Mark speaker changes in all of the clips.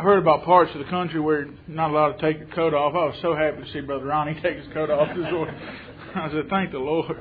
Speaker 1: I heard about parts of the country where you're not allowed to take your coat off. I was so happy to see Brother Ronnie take his coat off this morning. I said, thank the Lord.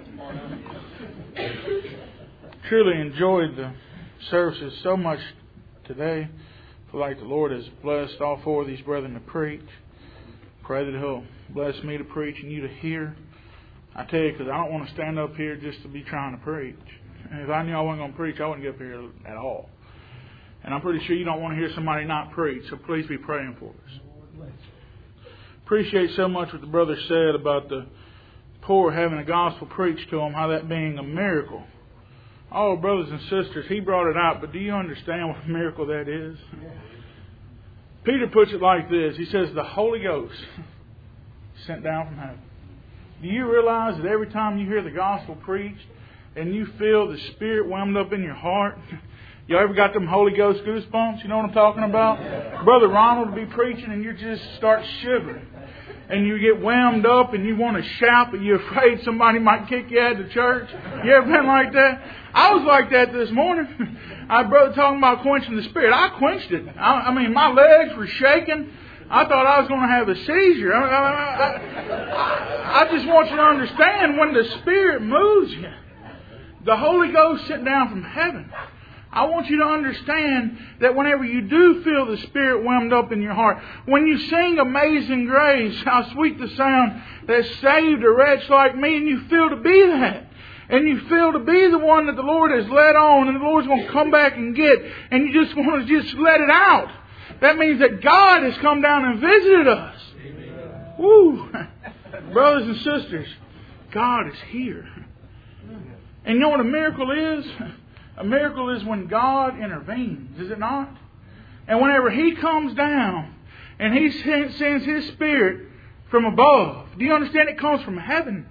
Speaker 1: Truly enjoyed the services so much today. I feel like the Lord has blessed all four of these brethren to preach. Pray that He'll bless me to preach and you to hear. I tell you, because I don't want to stand up here just to be trying to preach. And if I knew I wasn't going to preach, I wouldn't get up here at all. And I'm pretty sure you don't want to hear somebody not preach, so please be praying for us. Appreciate so much what the brother said about the poor having the gospel preached to them, how that being a miracle. Oh, brothers and sisters, he brought it out, but do you understand what a miracle that is? Peter puts it like this. He says, the Holy Ghost sent down from heaven. Do you realize that every time you hear the gospel preached and you feel the Spirit wound up in your heart, you ever got them Holy Ghost goosebumps? You know what I'm talking about? Yeah. Brother Ronald will be preaching and you just start shivering. And you get wound up and you want to shout, but you're afraid somebody might kick you out of the church. You ever been like that? I was like that this morning. Our brother talking about quenching the Spirit. I quenched it. I mean, my legs were shaking. I thought I was going to have a seizure. I just want you to understand, when the Spirit moves you, the Holy Ghost sent down from heaven. I want you to understand that whenever you do feel the Spirit wound up in your heart, when you sing Amazing Grace, how sweet the sound that saved a wretch like me, and you feel to be that, and you feel to be the one that the Lord has led on, and the Lord's going to come back and get, and you just want to just let it out. That means that God has come down and visited us. Amen. Woo! Brothers and sisters, God is here. And you know what a miracle is? A miracle is when God intervenes, is it not? And whenever He comes down and He sends His Spirit from above, do you understand it comes from heaven?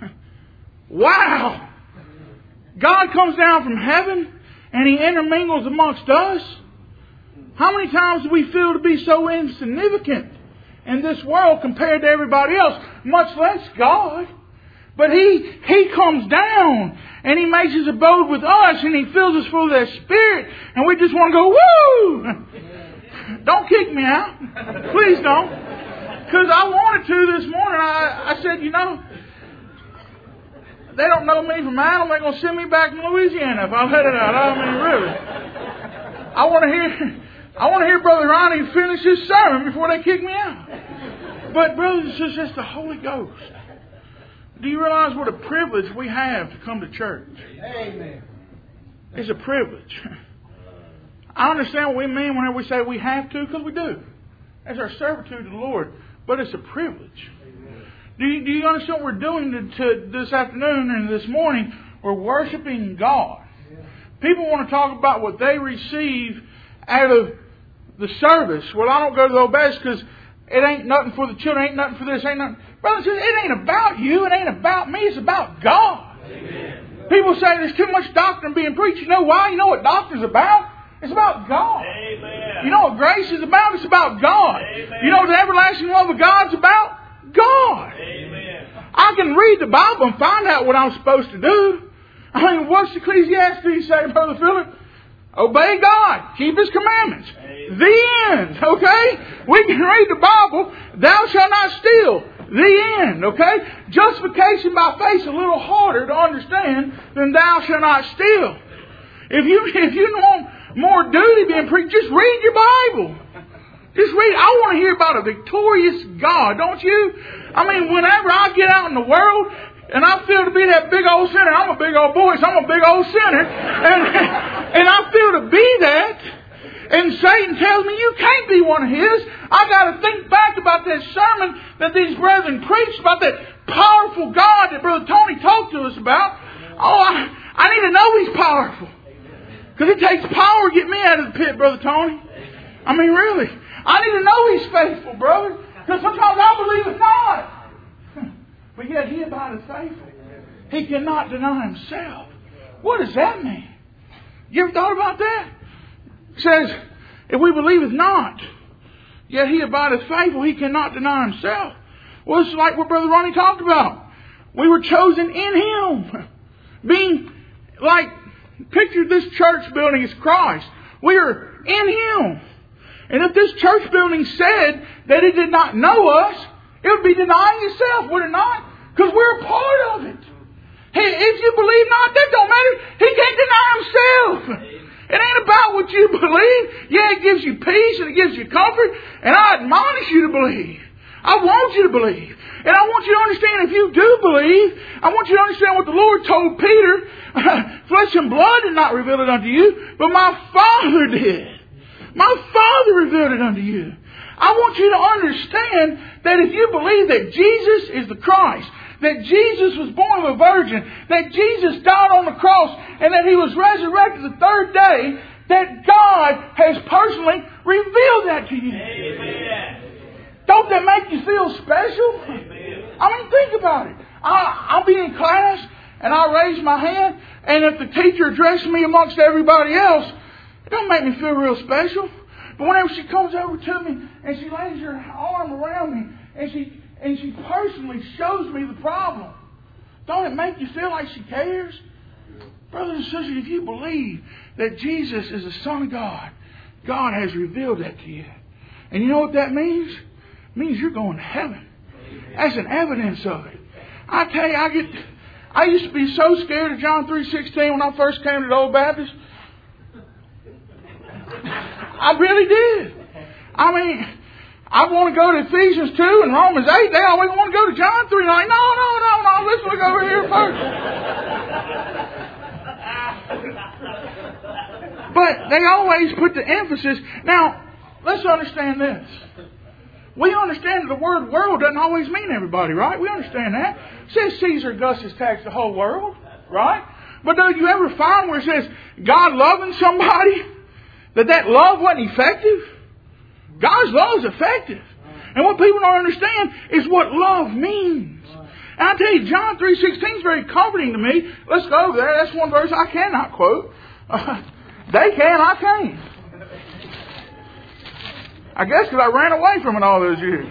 Speaker 1: Wow! God comes down from heaven and He intermingles amongst us. How many times do we feel to be so insignificant in this world compared to everybody else, much less God? But He comes down and He makes His abode with us and He fills us full of that Spirit, and we just want to go, woo! Don't kick me out. Please don't. Because I wanted to this morning. I said, you know, they don't know me from Adam. They're going to send me back to Louisiana if I let it out. I mean, really. I want to hear Brother Ronnie finish his sermon before they kick me out. But brothers and sisters, that's the Holy Ghost. Do you realize what a privilege we have to come to church? Amen. It's a privilege. I understand what we mean whenever we say we have to, because we do. It's our servitude to the Lord. But it's a privilege. Do you understand what we're doing this afternoon and this morning? We're worshiping God. People want to talk about what they receive out of the service. Well, I don't go to the Obes because it ain't nothing for the children, ain't nothing for this, ain't nothing. Brothers and sisters, it ain't about you, it ain't about me, it's about God. Amen. People say there's too much doctrine being preached. You know why? You know what doctrine's about? It's about God. Amen. You know what grace is about? It's about God. Amen. You know what the everlasting love of God's about? God. Amen. I can read the Bible and find out what I'm supposed to do. I mean, what's Ecclesiastes say, Brother Philip? Obey God. Keep His commandments. Amen. The end. Okay? We can read the Bible. Thou shalt not steal. The end. Okay? Justification by faith is a little harder to understand than thou shalt not steal. If you want more duty being preached, just read your Bible. Just read. I want to hear about a victorious God, don't you? I mean, whenever I get out in the world and I feel to be that big old sinner, I'm a big old boy, so I'm a big old sinner, and I feel to be that, and Satan tells me you can't be one of His, I got to think back about that sermon that these brethren preached, about that powerful God that Brother Tony talked to us about. Oh, I need to know He's powerful. Because it takes power to get me out of the pit, Brother Tony. I mean, really. I need to know He's faithful, brother. Because sometimes I believe it's not. But yet He abideth faithful. He cannot deny Himself. What does that mean? You ever thought about that? It says, if we believe it's not, yet He abideth faithful, He cannot deny Himself. Well, it's like what Brother Ronnie talked about. We were chosen in Him. Being like, picture this church building as Christ. We are in Him. And if this church building said that it did not know us, it would be denying itself, would it not? Because we're a part of it. Hey, if you believe not, that don't matter. He can't deny himself. It ain't about what you believe. Yeah, it gives you peace and it gives you comfort. And I admonish you to believe. I want you to believe. And I want you to understand, if you do believe, I want you to understand what the Lord told Peter. Flesh and blood did not reveal it unto you, but my Father did. My Father revealed it unto you. I want you to understand that if you believe that Jesus is the Christ, that Jesus was born of a virgin, that Jesus died on the cross, and that He was resurrected the third day, that God has personally revealed that to you. Amen. Don't that make you feel special? Amen. I mean, think about it. I'll be in class, and I'll raise my hand, and if the teacher addresses me amongst everybody else, it don't make me feel real special. But whenever she comes over to me, and she lays her arm around me, and she personally shows me the problem, don't it make you feel like she cares? Brothers and sisters, if you believe that Jesus is the Son of God, God has revealed that to you. And you know what that means? It means you're going to heaven. That's an evidence of it. I tell you, I used to be so scared of John 3:16 when I first came to the Old Baptist. I really did. I mean, I want to go to Ephesians 2 and Romans 8. They always want to go to John 3. And I'm like, no. Let's look over here first. But they always put the emphasis. Now, let's understand this. We understand that the word world doesn't always mean everybody, right? We understand that. It says Caesar Augustus taxed the whole world, right? But do you ever find where it says God loving somebody, that love wasn't effective? God's love is effective. And what people don't understand is what love means. And I tell you, John 3:16 is very comforting to me. Let's go over there. That's one verse I cannot quote. They can, I can't. I guess because I ran away from it all those years.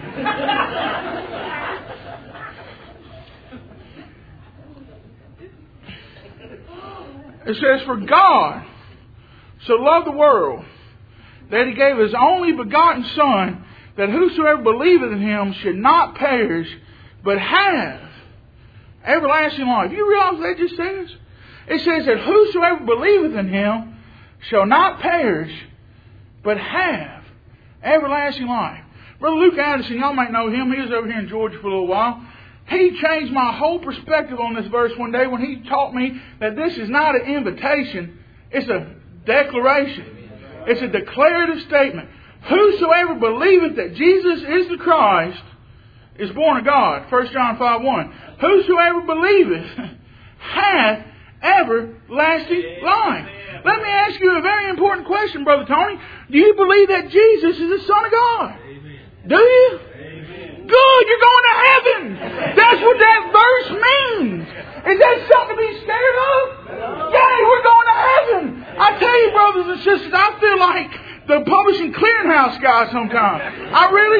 Speaker 1: It says, for God so loved the world that He gave His only begotten Son, that whosoever believeth in Him should not perish, but have everlasting life. You realize what that just says? It says that whosoever believeth in Him shall not perish, but have everlasting life. Brother Luke Addison, y'all might know him. He was over here in Georgia for a little while. He changed my whole perspective on this verse one day when he taught me that this is not an invitation. It's a declaration. It's a declarative statement. Whosoever believeth that Jesus is the Christ is born of God. 1 John 5:1. Whosoever believeth hath everlasting life. Let me ask you a very important question, Brother Tony. Do you believe that Jesus is the Son of God? Amen. Do you? Amen. Good, you're going to heaven. That's what that verse means. Is that something to be scared of? Yay, we're going to heaven. I tell you, brothers and sisters, I feel like the Publishing Clearinghouse guy sometimes. I really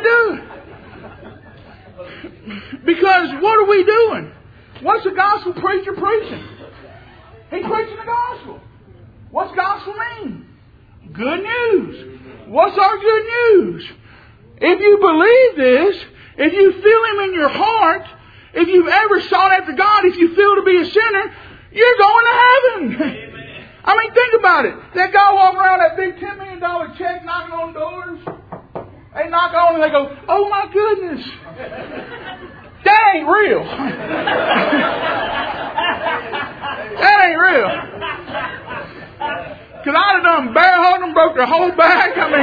Speaker 1: do. Because what are we doing? What's the gospel preacher preaching? He's preaching the gospel. What's gospel mean? Good news. What's our good news? If you believe this, if you feel Him in your heart, if you've ever sought after God, if you feel to be a sinner, you're going to heaven. Amen. I mean, think about it. That guy walking around that big $10 million check knocking on doors. They knock on and they go, oh my goodness. That ain't real. That ain't real. Because I'd have done bear hugged them, broke their whole back. I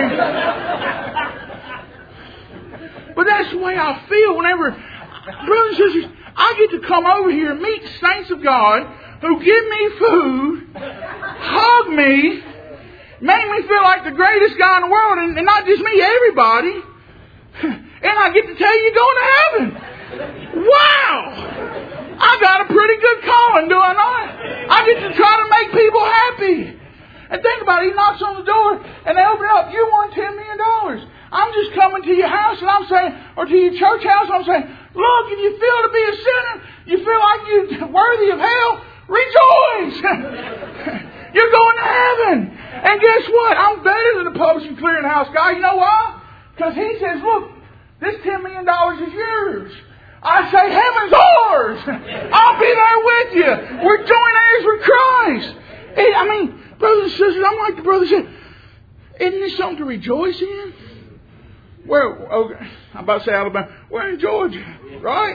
Speaker 1: mean, but that's the way I feel whenever, brothers and sisters, I get to come over here and meet saints of God who give me food, hug me, make me feel like the greatest guy in the world, and not just me, everybody. And I get to tell you, you're going to heaven. Wow! I got a pretty good calling, do I not? I get to try to make people happy. And think about it, he knocks on the door and they open it up. You want $10 million. I'm just coming to your house and I'm saying, or to your church house, I'm saying, look, if you feel to be a sinner, you feel like you're worthy of hell, rejoice. You're going to heaven. And guess what? I'm better than the publishing clearinghouse guy. You know why? Because he says, look, this $10 million is yours. I say, heaven's ours. I'll be there with you. We're joint heirs with Christ. I mean, brothers and sisters, I'm like the brother said, isn't this something to rejoice in? I'm about to say Alabama. We're in Georgia, right?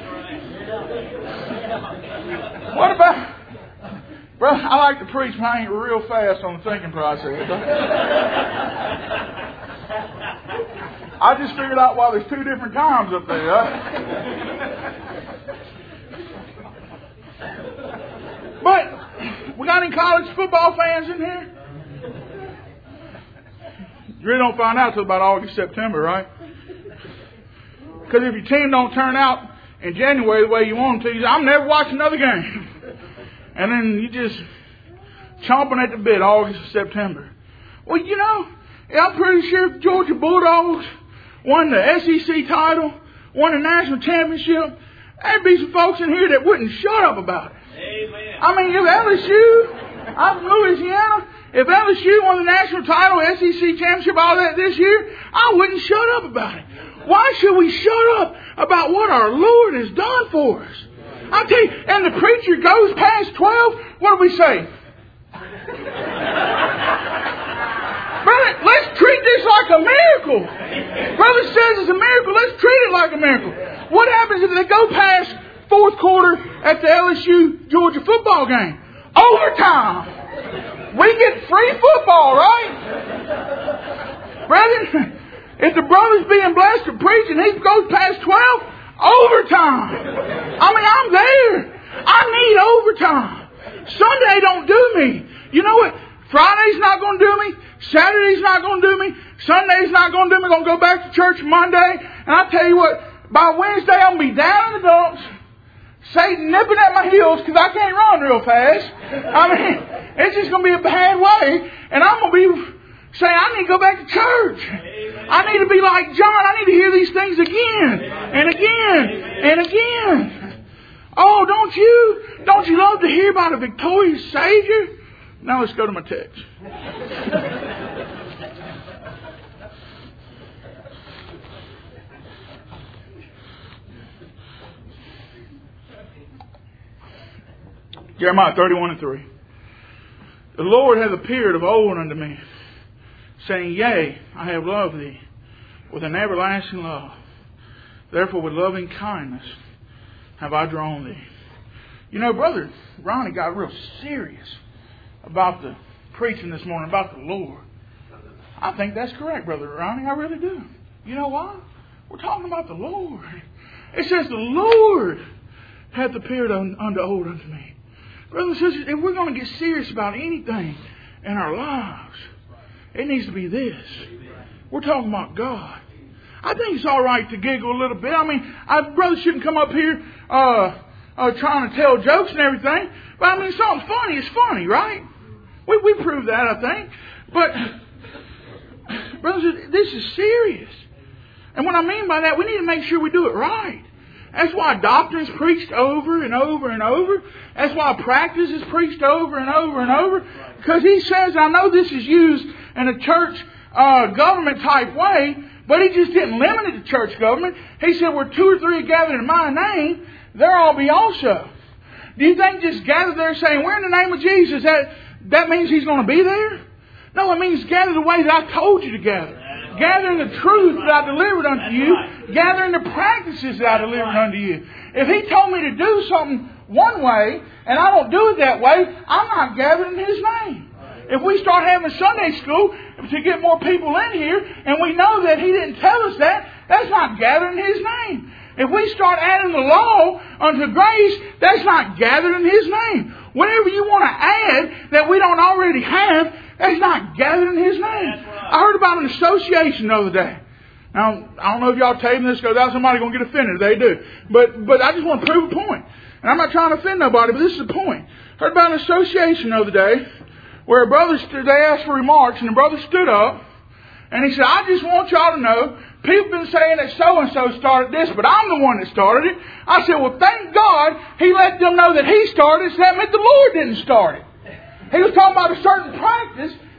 Speaker 1: What about... Bro, I like to preach, but I ain't real fast on the thinking process. I just figured out why there's two different times up there. But we got any college football fans in here? You really don't find out till about August, September, right? Because if your team don't turn out in January the way you want them to, you say, I'm never watching another game. And then you just chomping at the bit August or September. Well, you know, I'm pretty sure if Georgia Bulldogs won the SEC title, won the national championship, there'd be some folks in here that wouldn't shut up about it.
Speaker 2: Amen.
Speaker 1: I mean, if LSU, I'm from Louisiana, if LSU won the national title, SEC championship, all that this year, I wouldn't shut up about it. Why should we shut up about what our Lord has done for us? I tell you, and the preacher goes past 12, what do we say? Brother, let's treat this like a miracle. Brother says it's a miracle, let's treat it like a miracle. What happens if they go past fourth quarter at the LSU Georgia football game? Overtime. We get free football, right? Brethren, if the brother's being blessed to preach and he goes past 12, overtime. I mean, I'm there. I need overtime. Sunday don't do me. You know what? Friday's not going to do me. Saturday's not going to do me. Sunday's not going to do me. I'm going to go back to church Monday. And I tell you what, by Wednesday I'm going to be down in the dumps, Satan nipping at my heels because I can't run real fast. I mean, it's just going to be a bad way. And I'm going to be saying, I need to go back to church. I need to be like John. I need to hear these things again and again and again. Oh, don't you love to hear about a victorious Savior? Now let's go to my text. Jeremiah 31:3. The Lord hath appeared of old unto me, saying, Yea, I have loved thee with an everlasting love. Therefore with loving kindness have I drawn thee. You know, Brother Ronnie got real serious about the preaching this morning, about the Lord. I think that's correct, Brother Ronnie. I really do. You know why? We're talking about the Lord. It says, the Lord hath appeared unto old unto me. Brothers and sisters, if we're going to get serious about anything in our lives, it needs to be this. We're talking about God. I think it's all right to giggle a little bit. I mean, brothers shouldn't come up here trying to tell jokes and everything. But I mean, something funny is funny, right? We proved that, I think. But, brothers, this is serious. And what I mean by that, we need to make sure we do it right. That's why doctrine's preached over and over and over. That's why practice is preached over and over and over. Because he says, I know this is used in a church government type way, but he just didn't limit it to church government. He said, where two or three are gathered in my name, there I'll be also. Do you think just gather there saying, we're in the name of Jesus, that means he's going to be there? No, it means gather the way that I told you to gather. Gathering the truth that I delivered unto you. Gathering the practices that I delivered unto you. If he told me to do something one way, and I don't do it that way, I'm not gathering in his name. If we start having Sunday school to get more people in here, and we know that he didn't tell us that, that's not gathering in his name. If we start adding the law unto grace, that's not gathering in his name. Whatever you want to add that we don't already have, that's not gathering in his name. I heard about an association the other day. Now, I don't know if y'all taping this because somebody's going to get offended. They do. But I just want to prove a point. And I'm not trying to offend nobody, but this is the point. I heard about an association the other day where a brother, they asked for remarks, and the brother stood up, and he said, I just want y'all to know, people have been saying that so-and-so started this, but I'm the one that started it. I said, well, thank God he let them know that he started it, so that meant the Lord didn't start it. He was talking about a certain practice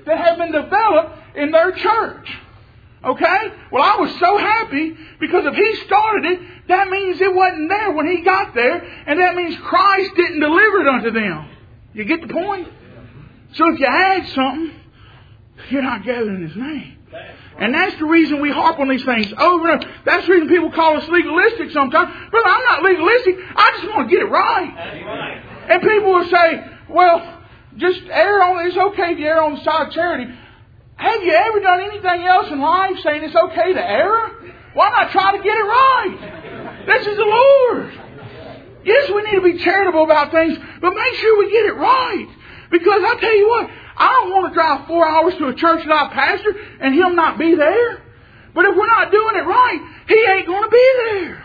Speaker 1: that have been developed in their church. Okay? Well, I was so happy because if he started it, that means it wasn't there when he got there. And that means Christ didn't deliver it unto them. You get the point? So if you add something, you're not gathering His name. And that's the reason we harp on these things over and over. That's the reason people call us legalistic sometimes. Brother, I'm not legalistic. I just want to get it right. And people will say, well, just err on, it's okay if you err on the side of charity. Have you ever done anything else in life saying it's okay to err? Why not try to get it right? This is the Lord. Yes, we need to be charitable about things, but make sure we get it right. Because I tell you what, I don't want to drive 4 hours to a church that I pastor and Him not be there. But if we're not doing it right, He ain't going to be there.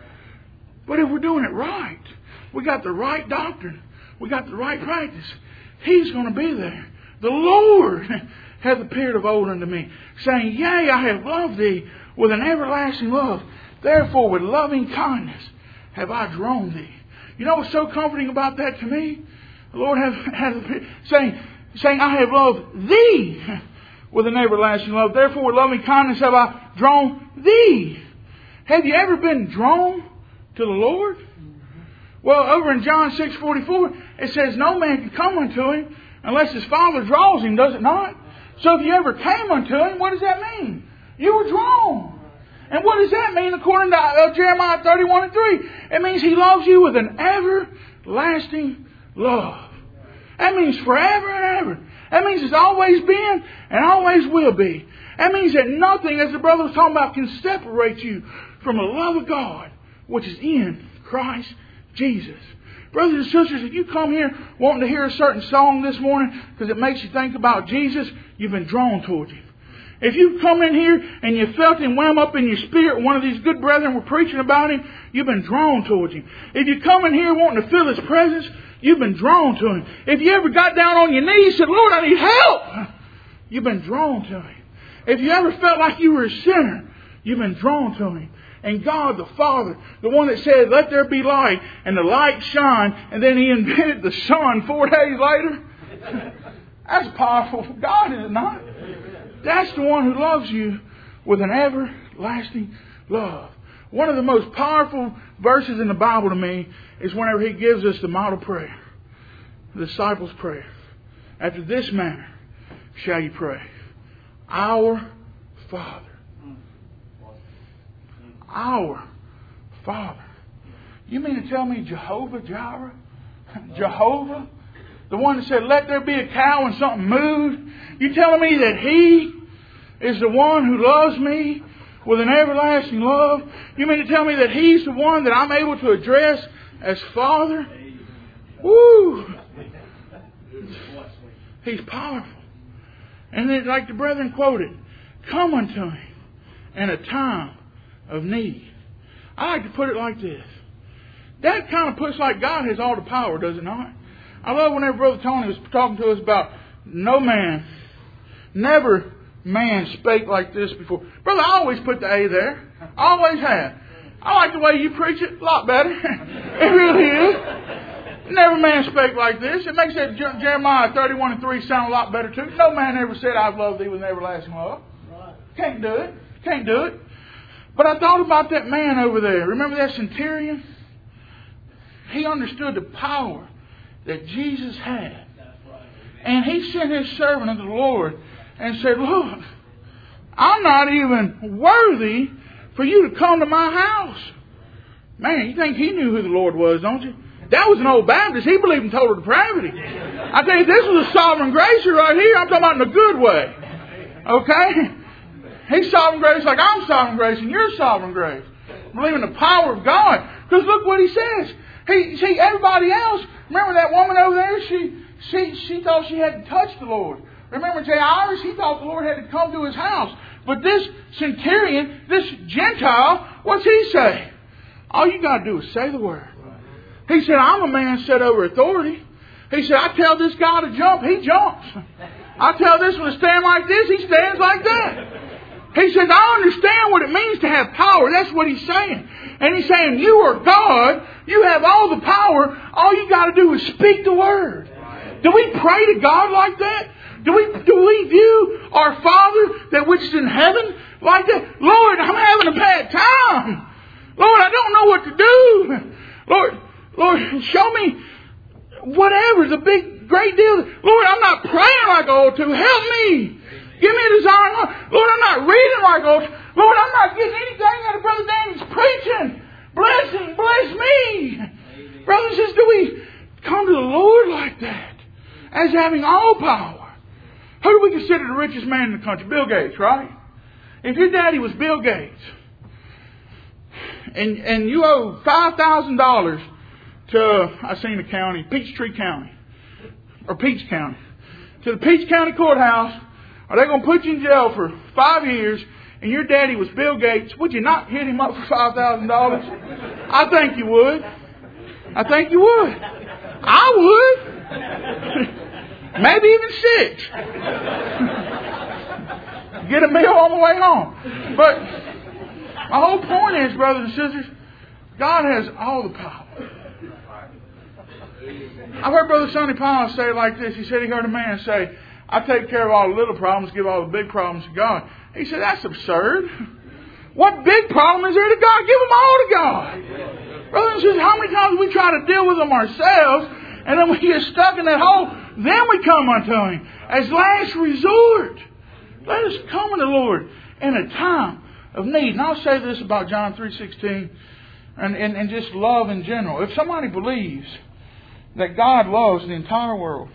Speaker 1: But if we're doing it right, we got the right doctrine, we got the right practice, He's going to be there. The Lord hath appeared of old unto me, saying, Yea, I have loved thee with an everlasting love. Therefore, with loving kindness have I drawn thee. You know what's so comforting about that to me? The Lord has saying, I have loved thee with an everlasting love. Therefore, with loving kindness have I drawn thee. Have you ever been drawn to the Lord? Well, over in John 6:44, it says, no man can come unto Him unless his Father draws him, does it not? So if you ever came unto Him, what does that mean? You were drawn. And what does that mean according to Jeremiah 31:3? It means He loves you with an everlasting love. That means forever and ever. That means it's always been and always will be. That means that nothing, as the brother was talking about, can separate you from the love of God, which is in Christ Jesus. Brothers and sisters, if you come here wanting to hear a certain song this morning because it makes you think about Jesus, you've been drawn towards Him. If you come in here and you felt Him wham up in your spirit, one of these good brethren were preaching about Him, you've been drawn towards Him. If you come in here wanting to feel His presence, you've been drawn to Him. If you ever got down on your knees and said, Lord, I need help, you've been drawn to Him. If you ever felt like you were a sinner, you've been drawn to Him. And God the Father, the one that said, let there be light, and the light shine, and then He invented the sun 4 days later. That's powerful for God, is it not? That's the one who loves you with an everlasting love. One of the most powerful verses in the Bible to me is whenever He gives us the model prayer, the disciples' prayer. After this manner shall you pray. Our Father. Our Father. You mean to tell me Jehovah Jireh? Jehovah? The one that said, let there be a cow and something moved? You telling me that He is the one who loves me with an everlasting love? You mean to tell me that He's the one that I'm able to address as Father? Woo! He's powerful. And then, like the brethren quoted, come unto Him in a time of need. I like to put it like this. That kind of puts like God has all the power, does it not? I love whenever Brother Tony was talking to us about never man spake like this before. Brother, I always put the A there. I always have. I like the way you preach it. A lot better. It really is. Never man spake like this. It makes that Jeremiah 31:3 sound a lot better too. No man ever said, I've loved thee with an everlasting love. Can't do it. Can't do it. But I thought about that man over there. Remember that centurion? He understood the power that Jesus had. And he sent his servant unto the Lord and said, look, I'm not even worthy for you to come to my house. Man, you think he knew who the Lord was, don't you? That was an old Baptist. He believed in total depravity. I tell you, this was a sovereign grace right here. I'm talking about in a good way. Okay? He's sovereign grace like I'm sovereign grace and you're sovereign grace. Believe in the power of God. Because look what he says. See, everybody else, remember that woman over there? She thought she had to touch the Lord. Remember Jairus? He thought the Lord had to come to his house. But this centurion, this Gentile, what's he say? All you got to do is say the word. He said, I'm a man set over authority. He said, I tell this guy to jump, he jumps. I tell this one to stand like this, he stands like that. He says, I understand what it means to have power. That's what he's saying. And he's saying, you are God. You have all the power. All you got to do is speak the word. Do we pray to God like that? Do we view our Father that which is in heaven like that? Lord, I'm having a bad time. Lord, I don't know what to do. Lord, show me whatever. It's a big, great deal. Lord, I'm not praying like I ought to. Help me. Give me a desire. Lord, I'm not reading like I ought to. Lord, I'm not getting anything out of Brother Danny's preaching. Bless him. Bless me. Amen. Brothers and sisters, do we come to the Lord like that? As having all power. Who do we consider the richest man in the country? Bill Gates, right? If your daddy was Bill Gates, and you owe $5,000 to, I seen the county, Peachtree County, or Peach County, to the Peach County Courthouse, are they going to put you in jail for 5 years, and your daddy was Bill Gates, would you not hit him up for $5,000? I think you would. I think you would. I would. Maybe even 6. Get a meal on the way home. But my whole point is, brothers and sisters, God has all the power. I've heard Brother Sonny Powell say it like this. He said he heard a man say, I take care of all the little problems, give all the big problems to God. He said, that's absurd. What big problem is there to God? Give them all to God. Brothers and sisters, how many times we try to deal with them ourselves, and then we get stuck in that hole, then we come unto Him as last resort. Let us come to the Lord in a time of need. And I'll say this about John 3:16 and just love in general. If somebody believes that God loves the entire world,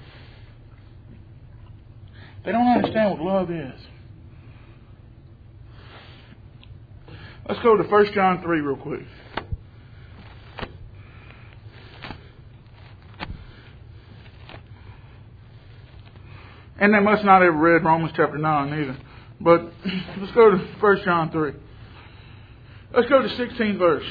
Speaker 1: they don't understand what love is. Let's go to 1 John 3 real quick. And they must not have read Romans chapter 9 either. But let's go to 1 John 3. Let's go to 16th verse.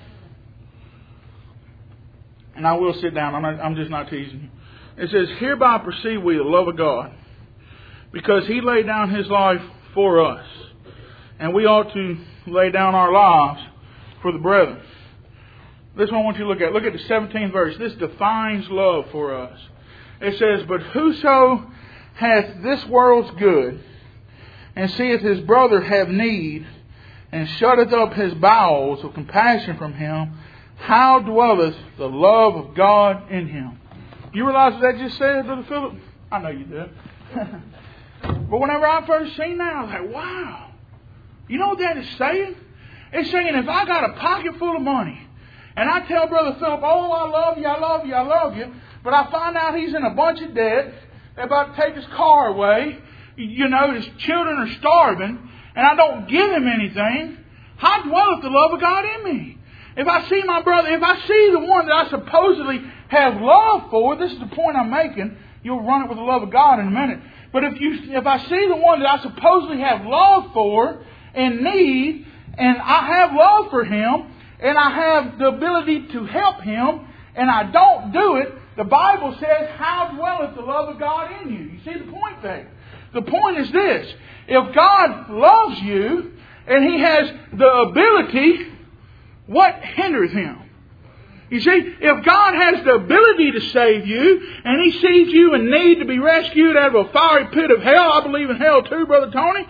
Speaker 1: And I will sit down. I'm just not teasing you. It says, hereby perceive we the love of God, because He laid down His life for us. And we ought to lay down our lives for the brethren. This one I want you to look at. Look at the 17th verse. This defines love for us. It says, but whoso hath this world's good, and seeth his brother have need, and shutteth up his bowels of compassion from him, how dwelleth the love of God in him? You realize what that just said, Brother Philip? I know you do. But whenever I first seen that, I was like, wow. You know what that is saying? It's saying if I got a pocket full of money, and I tell Brother Philip, oh, I love you, I love you, I love you, but I find out he's in a bunch of debt, they're about to take his car away, you know, his children are starving, and I don't give him anything, how dwelleth the love of God in me? If I see my brother, if I see the one that I supposedly have love for, this is the point I'm making, you'll run it with the love of God in a minute. But if I see the one that I supposedly have love for, in need, and I have love for him, and I have the ability to help him, and I don't do it, the Bible says, how dwelleth the love of God in you? You see the point there? The point is this. If God loves you, and He has the ability, what hinders Him? You see, if God has the ability to save you, and He sees you in need to be rescued out of a fiery pit of hell, I believe in hell too, Brother Tony.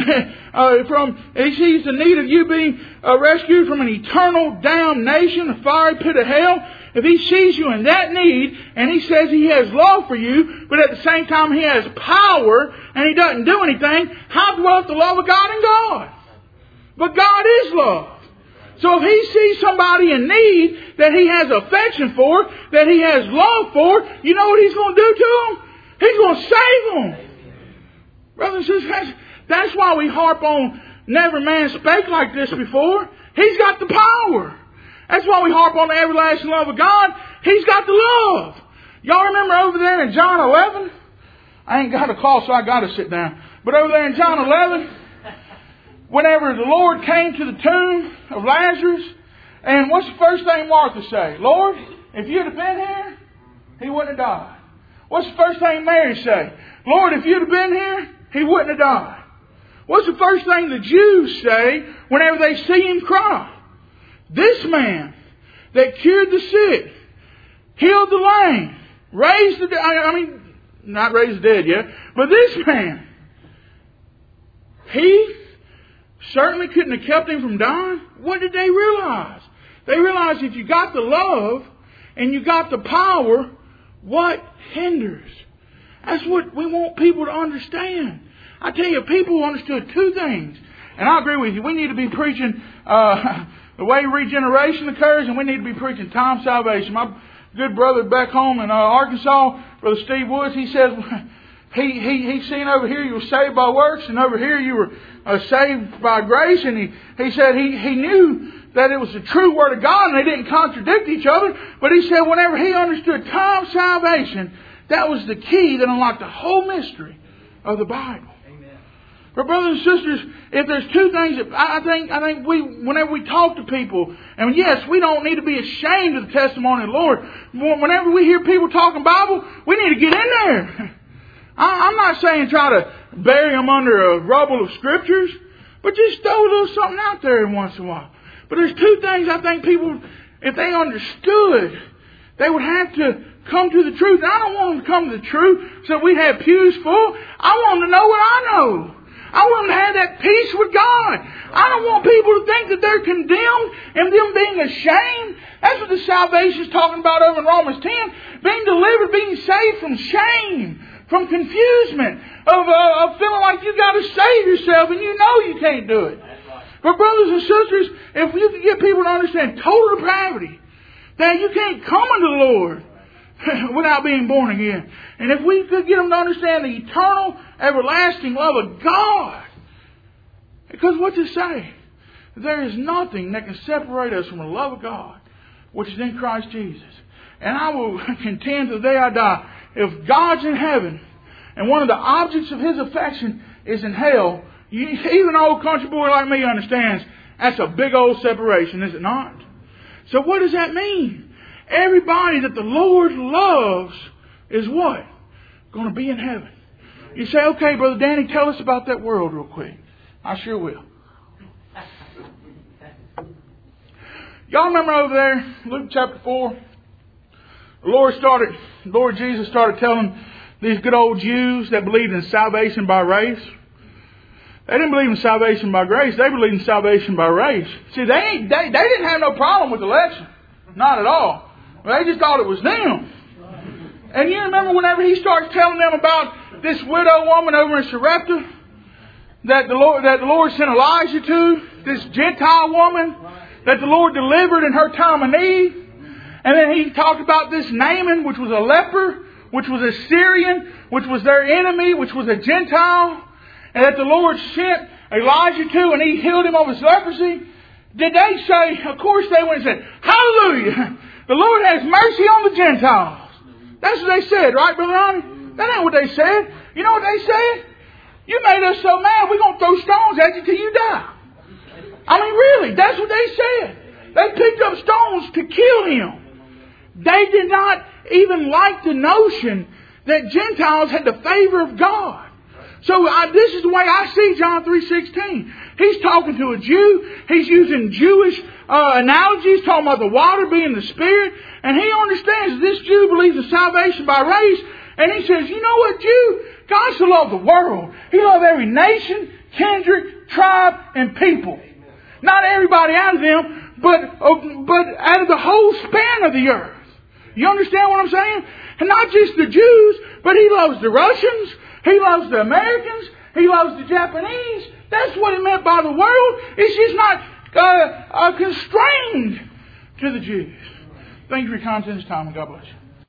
Speaker 1: He sees the need of you being rescued from an eternal damnation, a fiery pit of hell. If He sees you in that need, and He says He has love for you, but at the same time He has power, and He doesn't do anything, how dwelleth the love of God in God? But God is love. So if He sees somebody in need that He has affection for, that He has love for, you know what He's going to do to them? He's going to save them. Brothers and sisters, that's why we harp on never man spake like this before. He's got the power. That's why we harp on the everlasting love of God. He's got the love. Y'all remember over there in John 11? I ain't got a call, so I got to sit down. But over there in John 11, whenever the Lord came to the tomb of Lazarus, and what's the first thing Martha say? Lord, if you'd have been here, he wouldn't have died. What's the first thing Mary say? Lord, if you'd have been here, he wouldn't have died. What's the first thing the Jews say whenever they see him cry? This man that cured the sick, healed the lame, raised the dead, not raised the dead yet, But this man, he certainly couldn't have kept him from dying. What did they realize? They realized if you got the love and you got the power, what hinders? That's what we want people to understand. I tell you, people understood two things. And I agree with you. We need to be preaching the way regeneration occurs, and we need to be preaching time salvation. My good brother back home in Arkansas, Brother Steve Woods, he says he seen over here you were saved by works, and over here you were saved by grace. And he said he knew that it was the true Word of God, and they didn't contradict each other. But he said whenever he understood time salvation, that was the key that unlocked the whole mystery of the Bible. But brothers and sisters, if there's two things that I think whenever we talk to people, and yes, we don't need to be ashamed of the testimony of the Lord. Whenever we hear people talking Bible, we need to get in there. I'm not saying try to bury them under a rubble of scriptures, but just throw a little something out there every once in a while. But there's two things I think people, if they understood, they would have to come to the truth. And I don't want them to come to the truth so we have pews full. I want them to know what I know. I want them to have that peace with God. I don't want people to think that they're condemned and them being ashamed. That's what the salvation is talking about over in Romans 10. Being delivered, being saved from shame, from confusement, of feeling like you got to save yourself and you know you can't do it. But brothers and sisters, if you can get people to understand total depravity, that you can't come unto the Lord without being born again. And if we could get them to understand the eternal, everlasting love of God. Because what's it say? There is nothing that can separate us from the love of God, which is in Christ Jesus. And I will contend to the day I die, if God's in heaven and one of the objects of His affection is in hell, even an old country boy like me understands that's a big old separation, is it not? So what does that mean? Everybody that the Lord loves is what? Going to be in heaven. You say, okay, Brother Danny, tell us about that world real quick. I sure will. Y'all remember over there, Luke chapter 4? The Lord Jesus started telling these good old Jews that believed in salvation by race. They didn't believe in salvation by grace. They believed in salvation by race. See, they didn't have no problem with election. Not at all. They just thought it was them. And you remember whenever He starts telling them about this widow woman over in Sarepta that the Lord sent Elijah to, this Gentile woman that the Lord delivered in her time of need. And then He talked about this Naaman, which was a leper, which was a Syrian, which was their enemy, which was a Gentile, and that the Lord sent Elijah to, and He healed him of his leprosy. Did they say, of course they went and said, hallelujah, the Lord has mercy on the Gentiles. That's what they said, right, Brother Ronnie? That ain't what they said. You know what they said? You made us so mad, we're going to throw stones at you till you die. I mean, really, that's what they said. They picked up stones to kill Him. They did not even like the notion that Gentiles had the favor of God. So this is the way I see John 3:16. He's talking to a Jew. He's using Jewish analogies, talking about the water being the Spirit. And he understands this Jew believes in salvation by race. And he says, you know what, Jew? God so loved the world. He loved every nation, kindred, tribe, and people. Not everybody out of them, but out of the whole span of the earth. You understand what I'm saying? And not just the Jews, but He loves the Russians. He loves the Americans. He loves the Japanese. That's what He meant by the world. It's just not constrained to the Jews. Thank you for your time this time, and God bless you.